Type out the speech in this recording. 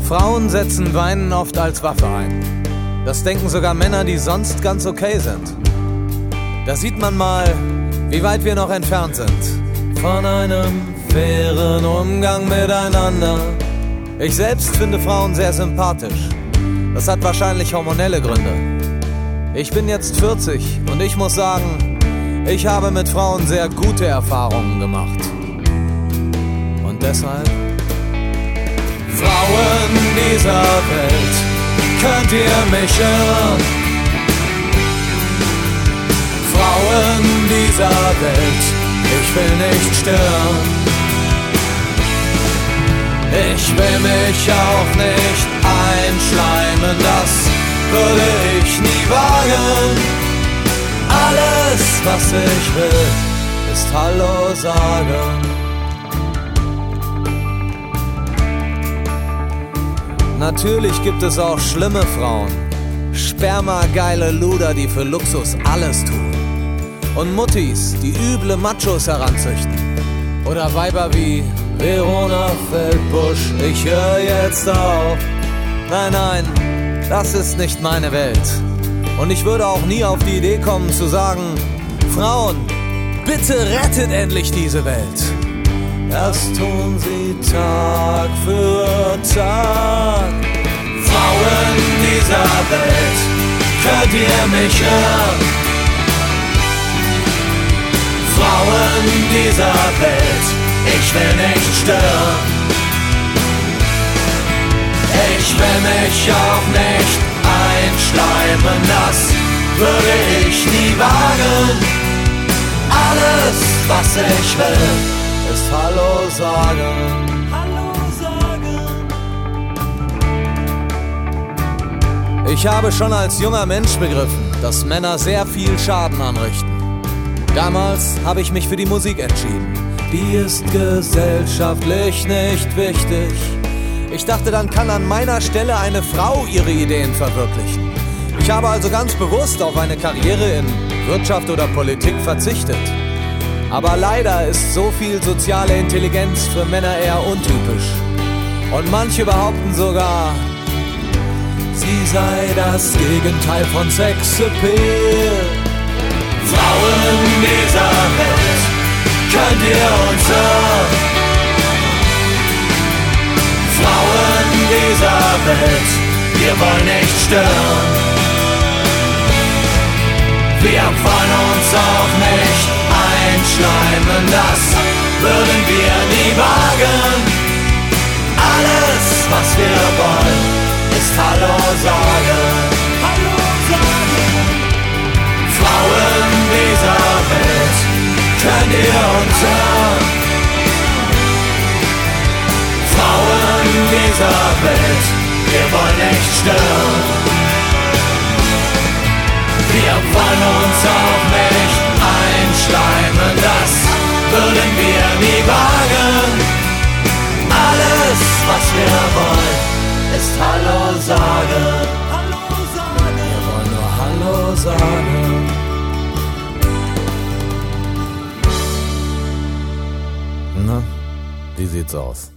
Frauen setzen Weinen oft als Waffe ein. Das denken sogar Männer, die sonst ganz okay sind. Da sieht man mal, wie weit wir noch entfernt sind von einem fairen Umgang miteinander. Ich selbst finde Frauen sehr sympathisch. Das hat wahrscheinlich hormonelle Gründe. Ich bin jetzt 40 und ich muss sagen, ich habe mit Frauen sehr gute Erfahrungen gemacht. Und deshalb: Frauen dieser Welt, könnt ihr mich hören? Frauen dieser Welt, ich will nicht stören. Ich will mich auch nicht einschleimen, das würde ich nie wagen. Alles, was ich will, ist Hallo sagen. Natürlich gibt es auch schlimme Frauen, spermageile Luder, die für Luxus alles tun. Und Muttis, die üble Machos heranzüchten. Oder Weiber wie Verona Feldbusch, ich höre jetzt auf. Nein, nein, das ist nicht meine Welt. Und ich würde auch nie auf die Idee kommen zu sagen: Frauen, bitte rettet endlich diese Welt. Das tun sie Tag für Tag. Frauen dieser Welt, könnt ihr mich hören? Frauen dieser Welt, ich will nicht stören. Ich will mich auch nicht einschleimen, das würde ich nie wagen. Alles, was ich will, ist Hallo sagen. Hallo sagen. Ich habe schon als junger Mensch begriffen, dass Männer sehr viel Schaden anrichten. Damals habe ich mich für die Musik entschieden. Die ist gesellschaftlich nicht wichtig. Ich dachte, dann kann an meiner Stelle eine Frau ihre Ideen verwirklichen. Ich habe also ganz bewusst auf eine Karriere in Wirtschaft oder Politik verzichtet. Aber leider ist so viel soziale Intelligenz für Männer eher untypisch. Und manche behaupten sogar, sie sei das Gegenteil von Sexappeal. Frauen dieser Welt, könnt ihr uns hören? Frauen dieser Welt, wir wollen nicht stören. Wir wollen uns auch nicht einschleimen, das würden wir nie wagen. Alles, was wir wollen, ist Hallo sagen. Hallo sagen. Frauen dieser Welt, könnt ihr uns hören? Frauen dieser Welt, wir wollen nicht stören. Wir wollen uns auch nicht einschleimen, das würden wir nie wagen. Alles, was wir wollen, ist Hallo sagen. Hallo sagen. Wir wollen nur Hallo sagen. Na, wie sieht's aus?